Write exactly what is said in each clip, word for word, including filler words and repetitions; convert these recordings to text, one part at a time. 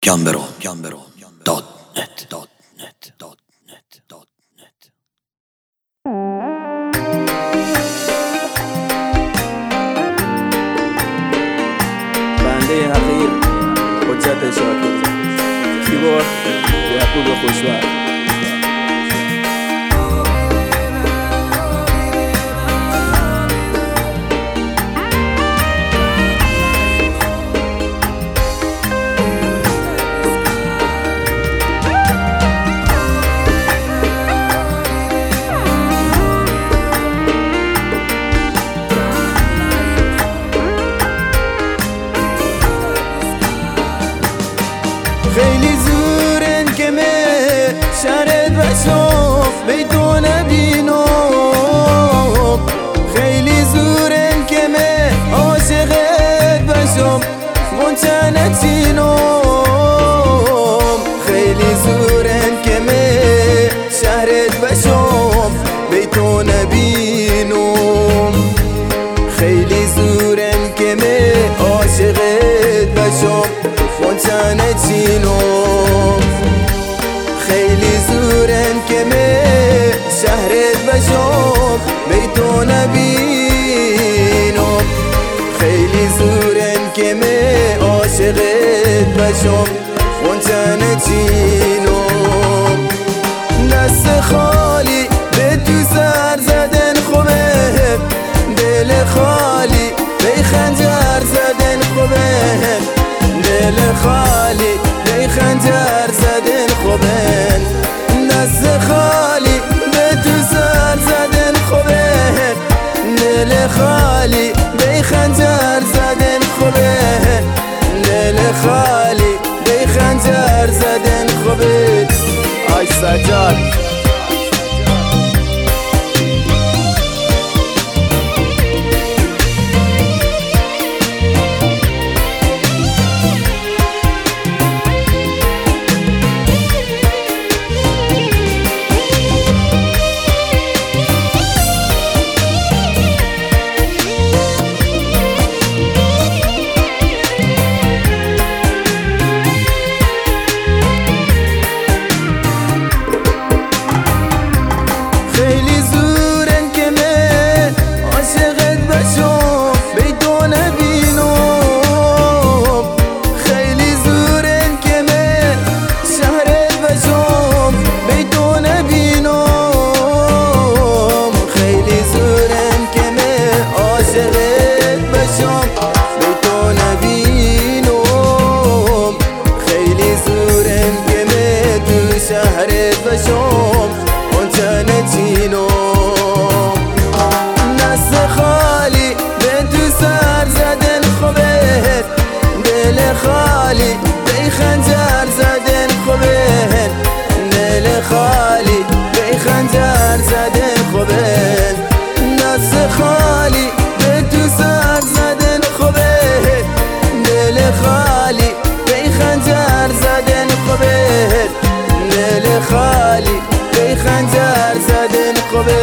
گمبرو گمبرو دات نت دات نت دات نت دات نت. بنده حقیر حجت شاکر کیبورد یعقوب خوشبخت. خیلی زورن که من شرط بشم بیتو نبینم، خیلی زورن که من عاشقت بشم غنچه نچینم، خیلی زورن که من شهرت بشم بیتو نبینم، خیلی زورن که من عاشقت بشم غنچه نچینم، خیلی زورن که من شهرت بشم بیتو نبینم، خیلی زورن که من عاشقت بشم غنچه نچینم. دست خالی به تو سر زدن خوبه، دل خالی به خنجر زدن خوبه، دل خالی به خنجر زدن خوبه، دست خالی به تو سر زدن خوبه، دل خالی به خنجر زدن خوبه، دل خالی به خنجر زدن خوبه. آی سجاد خیلی زورن که من عاشقت بشم بیتو نبینم، خیلی زورن که من شهرت بشم بیتو نبینم، خیلی زورن که من عاشقت بشم بیتو نبینم، خیلی زورن که من تو شهرت بشم غنچه نچینم. دست خالی به تو سر زدن خوبه، دل خالی به خنجر زدن خوبه، دل خالی به خنجر زدن خوبه، دست خالی به تو سر زدن خوبه، دل خالی به خنجر زدن خوبه، دل خالی به خنجر زدن خوبه.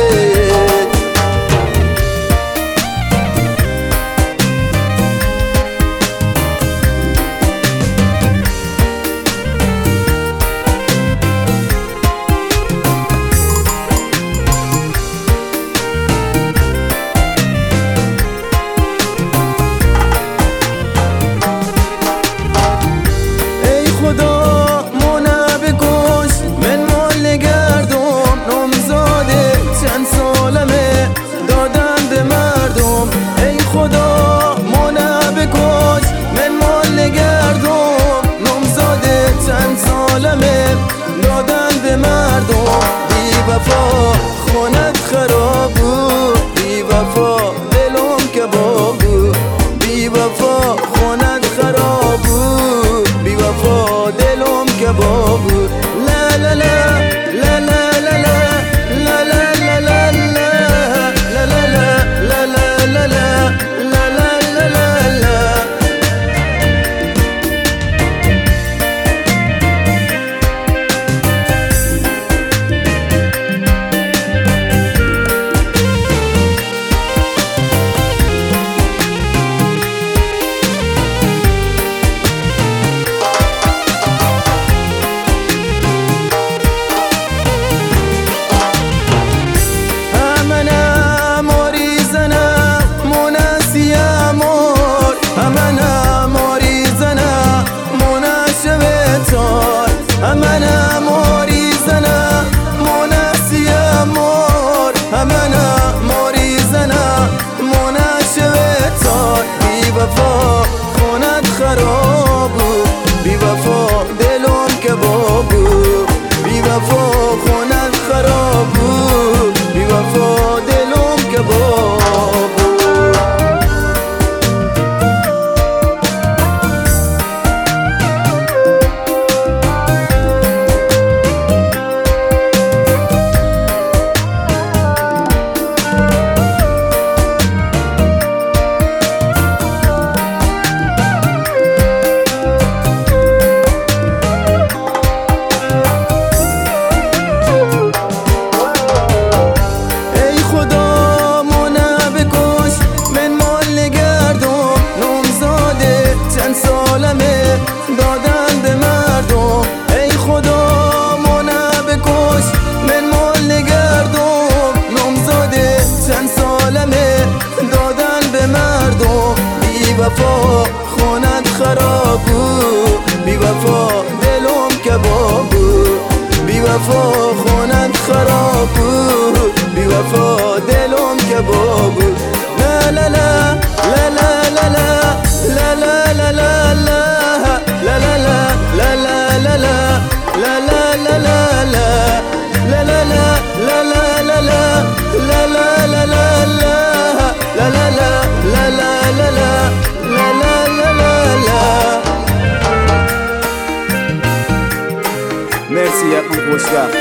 مرسی یعقوب خوشبخت.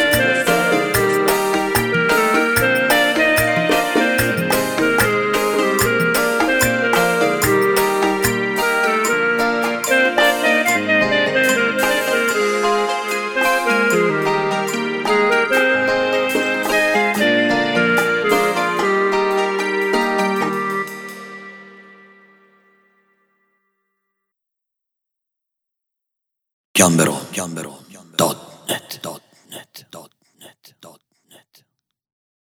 Gambero, Gambero, dot net, dot